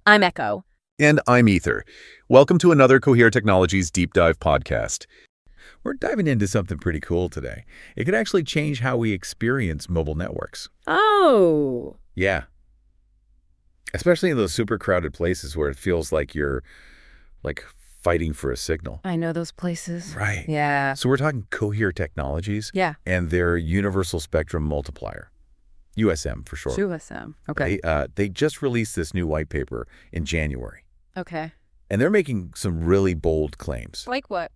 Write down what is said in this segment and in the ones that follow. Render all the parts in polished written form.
I'm Echo. And I'm Ether. Welcome to another Cohere Technologies Deep Dive podcast. We're diving into something pretty cool today. It could actually change how we experience mobile networks. Oh. Yeah. Especially in those super crowded places where it feels like you're fighting for a signal. I know those places. Right. Yeah. So we're talking Cohere Technologies. Yeah. And their Universal Spectrum Multiplier. USM for short. USM. Okay. They just released this new white paper in January. Okay. And they're making some really bold claims. Like what?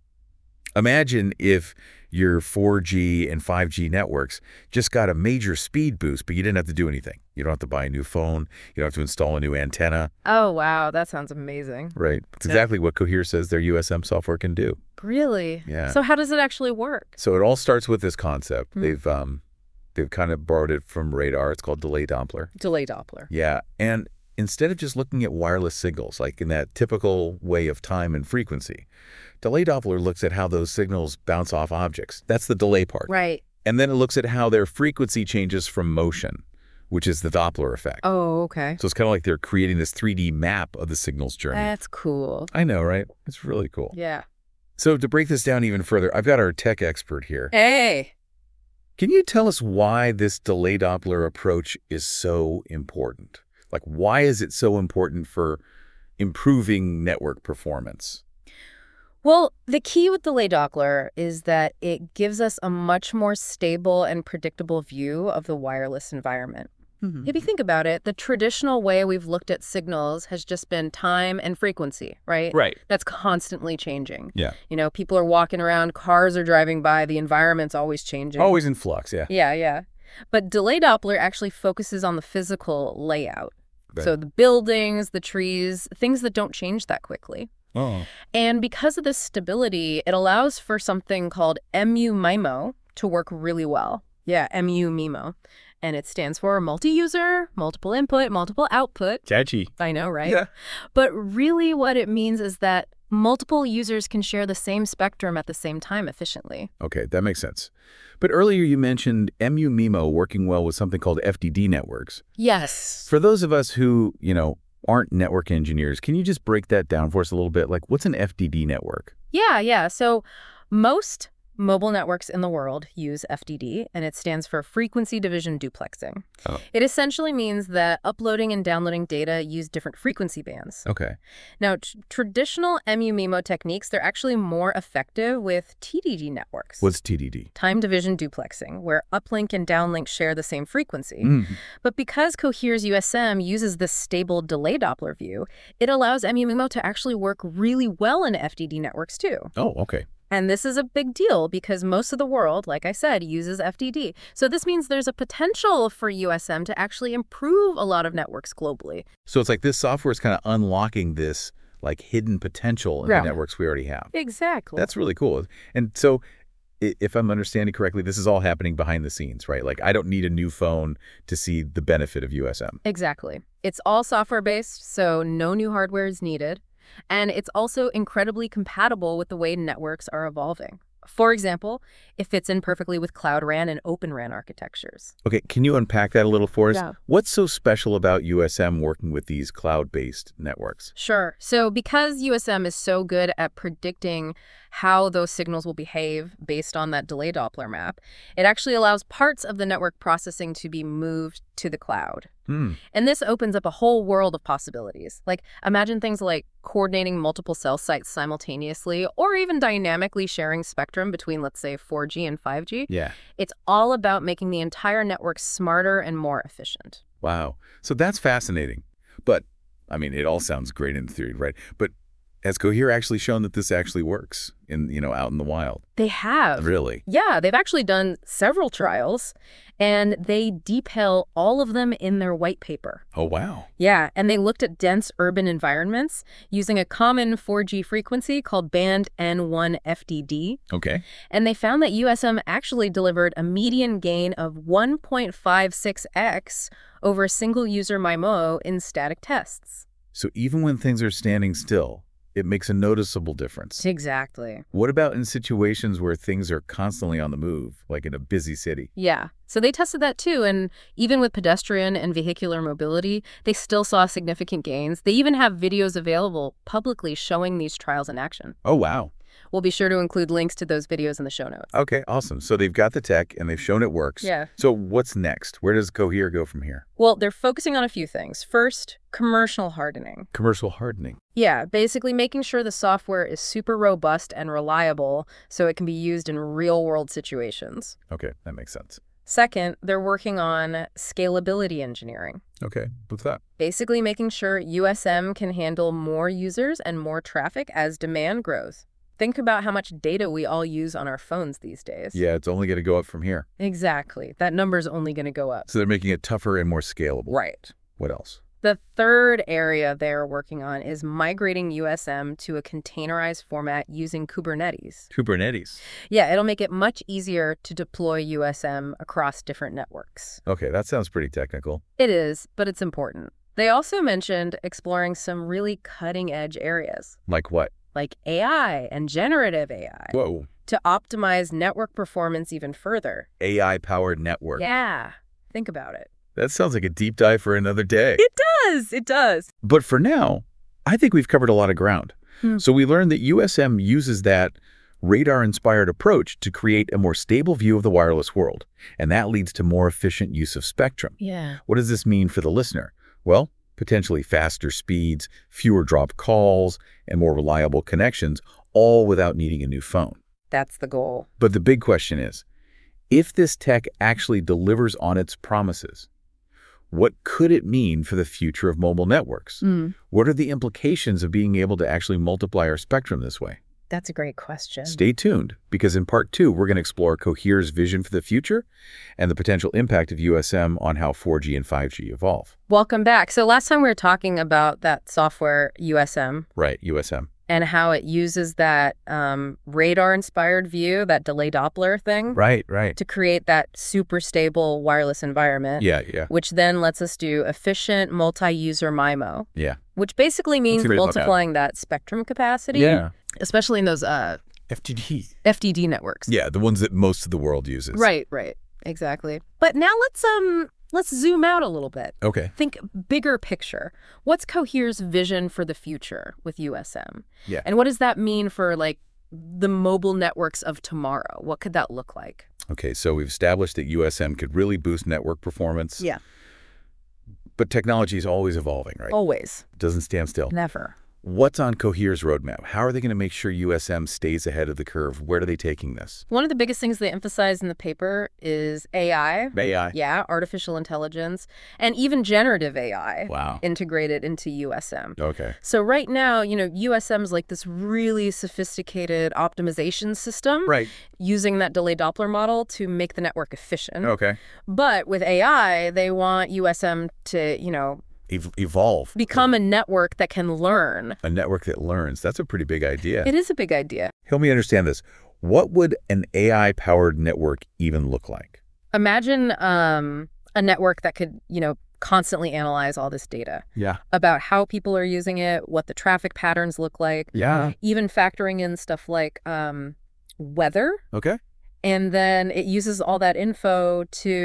Imagine if your 4G and 5G networks just got a major speed boost, but you didn't have to do anything. You don't have to buy a new phone. You don't have to install a new antenna. Oh, wow. That sounds amazing. Right. It's exactly what Cohere says their USM software can do. Really? Yeah. So how does it actually work? So it all starts with this concept. They've kind of borrowed it from radar. It's called delay Doppler. Delay Doppler. Yeah. And instead of just looking at wireless signals, like in that typical way of time and frequency, delay Doppler looks at how those signals bounce off objects. That's the delay part. Right. And then it looks at how their frequency changes from motion, which is the Doppler effect. Oh, okay. So it's kind of like they're creating this 3D map of the signal's journey. That's cool. I know, right? It's really cool. Yeah. So to break this down even further, I've got our tech expert here. Hey. Can you tell us why this delay Doppler approach is so important? Like, why is it so important for improving network performance? Well, the key with delay Doppler is that it gives us a much more stable and predictable view of the wireless environment. If you think about it, the traditional way we've looked at signals has just been time and frequency, right? Right. That's constantly changing. Yeah. You know, people are walking around, cars are driving by, the environment's always changing. Always in flux, yeah. Yeah. But delay Doppler actually focuses on the physical layout. Right. So the buildings, the trees, things that don't change that quickly. Oh. And because of this stability, it allows for something called MU-MIMO to work really well. Yeah, MU-MIMO. And it stands for multi-user, multiple input, multiple output. Catchy. I know, right? Yeah. But really what it means is that multiple users can share the same spectrum at the same time efficiently. Okay, that makes sense. But earlier you mentioned MU-MIMO working well with something called FDD networks. Yes. For those of us who, aren't network engineers, can you just break that down for us a little bit? Like, what's an FDD network? Yeah. So most mobile networks in the world use FDD, and it stands for Frequency Division Duplexing. Oh. It essentially means that uploading and downloading data use different frequency bands. Okay. Now, traditional MU-MIMO techniques, they're actually more effective with TDD networks. What's TDD? Time Division Duplexing, where uplink and downlink share the same frequency. Mm-hmm. But because Cohere's USM uses this stable delay Doppler view, it allows MU-MIMO to actually work really well in FDD networks too. Oh, okay. And this is a big deal because most of the world, like I said, uses FDD. So this means there's a potential for USM to actually improve a lot of networks globally. So it's like this software is kind of unlocking this hidden potential in the networks we already have. Exactly. That's really cool. And so if I'm understanding correctly, this is all happening behind the scenes, right? Like I don't need a new phone to see the benefit of USM. Exactly. It's all software-based, so no new hardware is needed. And it's also incredibly compatible with the way networks are evolving. For example, it fits in perfectly with Cloud RAN and Open RAN architectures. Okay, can you unpack that a little for us? Yeah. What's so special about USM working with these cloud-based networks? Sure. So because USM is so good at predicting how those signals will behave based on that delay Doppler map, it actually allows parts of the network processing to be moved to the cloud. And this opens up a whole world of possibilities. Like, imagine things like coordinating multiple cell sites simultaneously, or even dynamically sharing spectrum between, let's say, 4G and 5G. Yeah. It's all about making the entire network smarter and more efficient. Wow. So that's fascinating. But, I mean, it all sounds great in theory, right? But has Cohere actually shown that this actually works out in the wild? They have. Really? Yeah, they've actually done several trials, and they detail all of them in their white paper. Oh, wow. Yeah, and they looked at dense urban environments using a common 4G frequency called band N1 FDD. Okay. And they found that USM actually delivered a median gain of 1.56x over single-user MIMO in static tests. So even when things are standing still, It makes a noticeable difference. Exactly. What about in situations where things are constantly on the move, like in a busy city? Yeah. So they tested that too, and even with pedestrian and vehicular mobility, they still saw significant gains. They even have videos available publicly showing these trials in action. Oh, wow. We'll be sure to include links to those videos in the show notes. Okay, awesome. So they've got the tech and they've shown it works. Yeah. So what's next? Where does Cohere go from here? Well, they're focusing on a few things. First, commercial hardening. Commercial hardening. Yeah, basically making sure the software is super robust and reliable so it can be used in real-world situations. Okay, that makes sense. Second, they're working on scalability engineering. Okay, what's that? Basically making sure USM can handle more users and more traffic as demand grows. Think about how much data we all use on our phones these days. Yeah, it's only going to go up from here. Exactly. That number's only going to go up. So they're making it tougher and more scalable. Right. What else? The third area they're working on is migrating USM to a containerized format using Kubernetes. Kubernetes. Yeah, it'll make it much easier to deploy USM across different networks. Okay, that sounds pretty technical. It is, but it's important. They also mentioned exploring some really cutting-edge areas, Like what? like AI and generative AI, Whoa. to optimize network performance even further. AI-powered network. Yeah, think about it. That sounds like a deep dive for another day. It does. But for now, I think we've covered a lot of ground. Hmm. So we learned that USM uses that radar-inspired approach to create a more stable view of the wireless world, and that leads to more efficient use of spectrum. Yeah. What does this mean for the listener? Well, potentially faster speeds, fewer dropped calls, and more reliable connections, all without needing a new phone. That's the goal. But the big question is, if this tech actually delivers on its promises, what could it mean for the future of mobile networks? What are the implications of being able to actually multiply our spectrum this way? That's a great question. Stay tuned, because in Part 2, we're going to explore Cohere's vision for the future and the potential impact of USM on how 4G and 5G evolve. Welcome back. So last time we were talking about that software USM Right, USM. and how it uses that radar-inspired view, that delay Doppler thing, Right. to create that super stable wireless environment, Yeah. which then lets us do efficient multi-user MIMO, Yeah. which basically means great about that? multiplying that spectrum capacity, especially in those FTD. FDD networks. Yeah, the ones that most of the world uses. Right. Exactly. But now let's zoom out a little bit. Okay. Think bigger picture. What's Cohere's vision for the future with USM? Yeah. And what does that mean for, like, the mobile networks of tomorrow? What could that look like? Okay, so we've established that USM could really boost network performance. Yeah. But technology is always evolving, right? Always. Doesn't stand still. Never. What's on Cohere's roadmap? How are they going to make sure USM stays ahead of the curve? Where are they taking this? One of the biggest things they emphasize in the paper is AI. AI. Yeah, artificial intelligence, and even generative AI. Wow. Integrated into USM. Okay. So right now, USM's like this really sophisticated optimization system Right. using that delay Doppler model to make the network efficient. Okay. But with AI, they want USM to, Evolve. become a network that can learn. A network that learns. That's a pretty big idea. It is a big idea. Help me understand this. What would an AI-powered network even look like? Imagine a network that could, constantly analyze all this data Yeah. about how people are using it, what the traffic patterns look like, Yeah. even factoring in stuff like weather. Okay. And then it uses all that info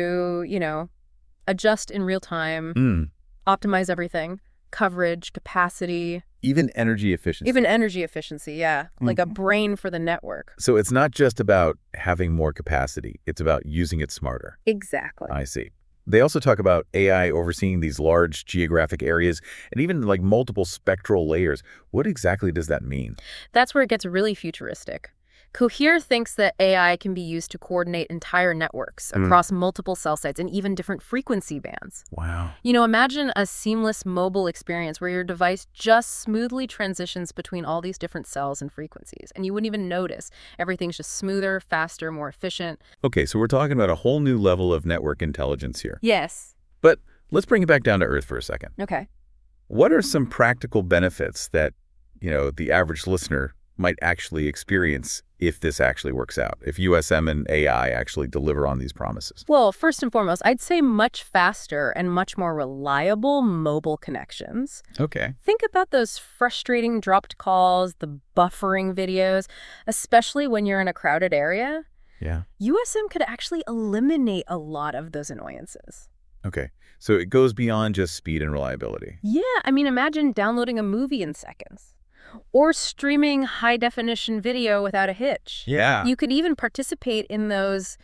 to, adjust in real time, optimize everything, coverage, capacity, Even energy efficiency. even energy efficiency, yeah. Like a brain for the network. So it's not just about having more capacity. It's about using it smarter. Exactly. I see. They also talk about AI overseeing these large geographic areas and even like multiple spectral layers. What exactly does that mean? That's where it gets really futuristic. Cohere thinks that AI can be used to coordinate entire networks across multiple cell sites and even different frequency bands. Wow. Imagine a seamless mobile experience where your device just smoothly transitions between all these different cells and frequencies, and you wouldn't even notice. Everything's just smoother, faster, more efficient. Okay, so we're talking about a whole new level of network intelligence here. Yes. But let's bring it back down to earth for a second. Okay. What are some practical benefits that, the average listener might actually experience if this actually works out, if USM and AI actually deliver on these promises? Well, first and foremost, I'd say much faster and much more reliable mobile connections. Okay. Think about those frustrating dropped calls, the buffering videos, especially when you're in a crowded area. Yeah. USM could actually eliminate a lot of those annoyances. Okay. So it goes beyond just speed and reliability. Yeah, I mean, imagine downloading a movie in seconds or streaming high-definition video without a hitch. Yeah. You could even participate in those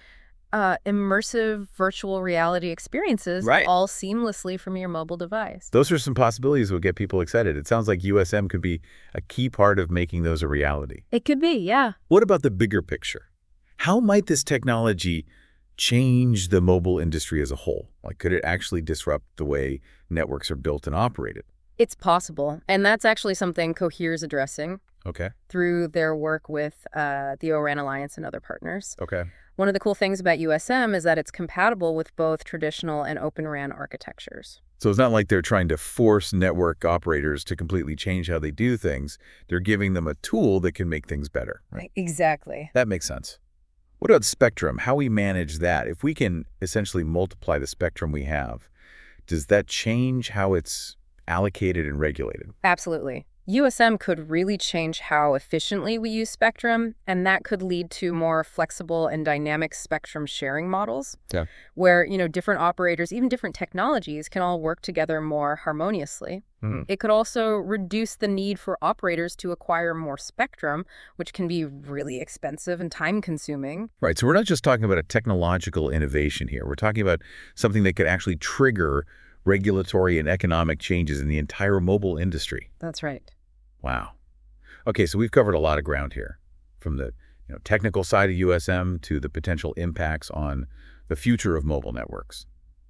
immersive virtual reality experiences Right. all seamlessly from your mobile device. Those are some possibilities that would get people excited. It sounds like USM could be a key part of making those a reality. It could be, yeah. What about the bigger picture? How might this technology change the mobile industry as a whole? Like, could it actually disrupt the way networks are built and operated? It's possible. And that's actually something Cohere's addressing Okay. through their work with the O-RAN Alliance and other partners. Okay. One of the cool things about USM is that it's compatible with both traditional and Open RAN architectures. So it's not like they're trying to force network operators to completely change how they do things. They're giving them a tool that can make things better. Right? Exactly. That makes sense. What about spectrum? How we manage that? If we can essentially multiply the spectrum we have, does that change how it's allocated and regulated? Absolutely. USM could really change how efficiently we use spectrum, and that could lead to more flexible and dynamic spectrum sharing models, Yeah. where, different operators, even different technologies, can all work together more harmoniously. Mhm. It could also reduce the need for operators to acquire more spectrum, which can be really expensive and time-consuming. Right. So we're not just talking about a technological innovation here. We're talking about something that could actually trigger regulatory and economic changes in the entire mobile industry. That's right. Wow. Okay, so we've covered a lot of ground here, from the technical side of USM to the potential impacts on the future of mobile networks.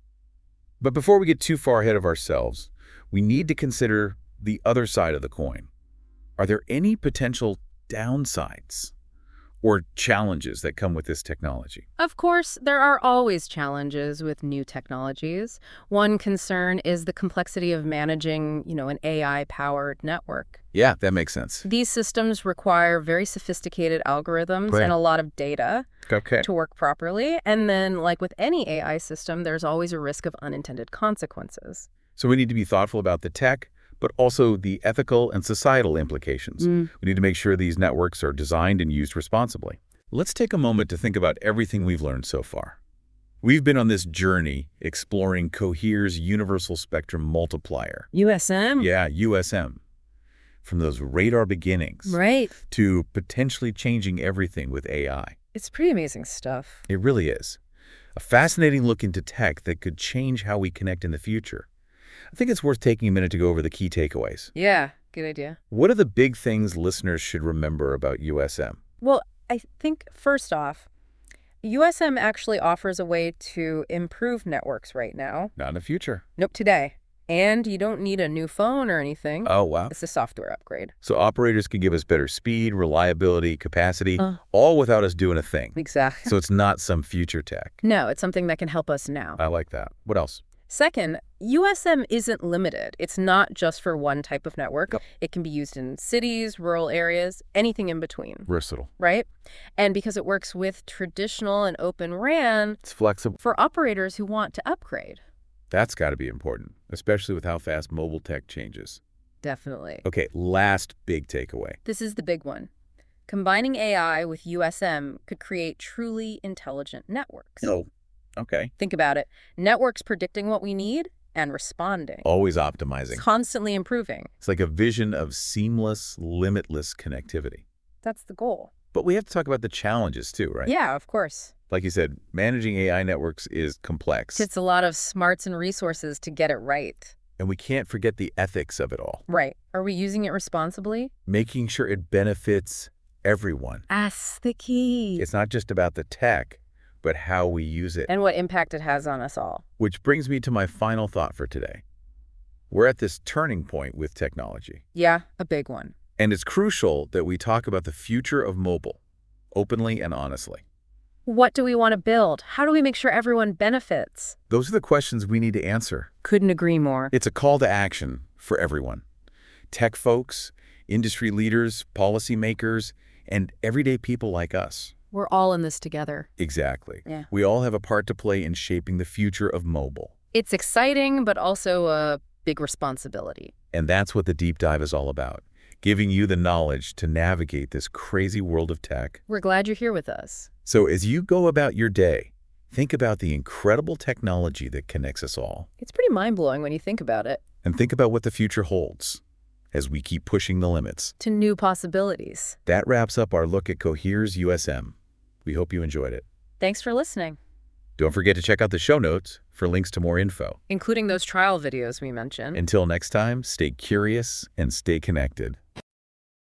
But before we get too far ahead of ourselves, we need to consider the other side of the coin. Are there any potential downsides or challenges that come with this technology? Of course, there are always challenges with new technologies. One concern is the complexity of managing, an AI-powered network. Yeah, that makes sense. These systems require very sophisticated algorithms Right. and a lot of data Okay. to work properly. And then, like with any AI system, there's always a risk of unintended consequences. So we need to be thoughtful about the tech, but also the ethical and societal implications. We need to make sure these networks are designed and used responsibly. Let's take a moment to think about everything we've learned so far. We've been on this journey exploring Cohere's Universal Spectrum Multiplier. USM? Yeah, USM. From those radar beginnings Right. to potentially changing everything with AI. It's pretty amazing stuff. It really is. A fascinating look into tech that could change how we connect in the future. I think it's worth taking a minute to go over the key takeaways. Yeah, good idea. What are the big things listeners should remember about USM? Well, I think first off, USM actually offers a way to improve networks right now. Not in the future. Nope, today. And you don't need a new phone or anything. Oh, wow. It's a software upgrade. So operators can give us better speed, reliability, capacity, Uh. all without us doing a thing. Exactly. So it's not some future tech. No, it's something that can help us now. I like that. What else? Second, USM isn't limited. It's not just for one type of network. Yep. It can be used in cities, rural areas, anything in between, Versatile. right? And because it works with traditional and Open RAN It's flexible. for operators who want to upgrade. That's got to be important, especially with how fast mobile tech changes. Definitely. Okay, last big takeaway. This is the big one. Combining AI with USM could create truly intelligent networks. Oh, okay. Think about it. Networks predicting what we need and responding. Always optimizing. Constantly improving. It's like a vision of seamless, limitless connectivity. That's the goal. But we have to talk about the challenges too, right? Yeah, of course. Like you said, managing AI networks is complex. It's a lot of smarts and resources to get it right. And we can't forget the ethics of it all. Right. Are we using it responsibly? Making sure it benefits everyone. That's the key. It's not just about the tech, but how we use it. And what impact it has on us all. Which brings me to my final thought for today. We're at this turning point with technology. Yeah, a big one. And it's crucial that we talk about the future of mobile, openly and honestly. What do we want to build? How do we make sure everyone benefits? Those are the questions we need to answer. Couldn't agree more. It's a call to action for everyone. Tech folks, industry leaders, policymakers, and everyday people like us. We're all in this together. Exactly. Yeah. We all have a part to play in shaping the future of mobile. It's exciting, but also a big responsibility. And that's what the Deep Dive is all about, giving you the knowledge to navigate this crazy world of tech. We're glad you're here with us. So as you go about your day, think about the incredible technology that connects us all. It's pretty mind-blowing when you think about it. And think about what the future holds as we keep pushing the limits. To new possibilities. That wraps up our look at Cohere's USM. We hope you enjoyed it. Thanks for listening. Don't forget to check out the show notes for links to more info. Including those trial videos we mentioned. Until next time, stay curious and stay connected.